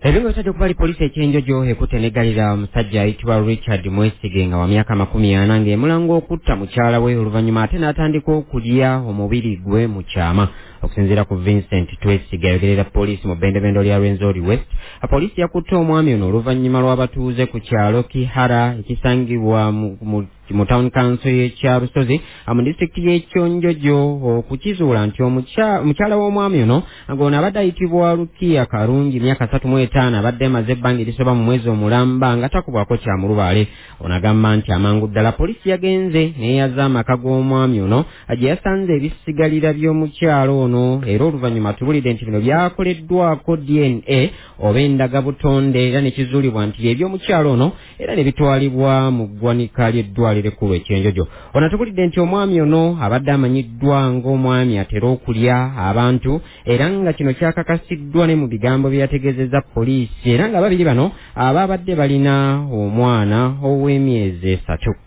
Ebingo bitadde okubali poliisi ekyenjojo ekutenegalira omusajja ayitibwa Richard Mwesige nga wa myaka 40 ng'emulanga okutta mukyala we oluvannyuma ate n'atandika okulya omubiri gwe mu kyama. Okusinziira ku Vincent Twesiga ayogerera poliisi mu bbendebendo lya Rwenzori West, poliisi yakutte omwami ono oluvannyuma lw'abatuuze ku kyalo Kihara ekisangibwa mu town council y'ekya Busozi mu disitulikiti y'Ekyonjojo okukizuula nti omukyala w'omwami ono ng'ono abadde ayitibwa Lukiya Karungi myaka 35 abadde amaze ebbanga erisoba mu mwezi omulamba nga takubwako kyamulubaale. Ono agamba nti amangu ddala poliisi yagenze neeyaza amaka g'omwami ono gye yasanze ebisigalira by'omukyalo ono era oluvannyuma tubulidde nti bino byakoleddwako DNA oba endagabutonde era ne kizuulibwa nti eby'omukyalo ono era ne bitwalibwa mu ggwanika ly'eddwaliro ekkulu ekyenjojo. Ono tubulidde nti omwami ono abadde amanyiddwa ng'omwami atera okulya abantu era nga kino kyakakasiddwa ne mu bigambo bye yategeezezza poliisi era nga babiri bano ababadde balina omwana ow'emyezi 3.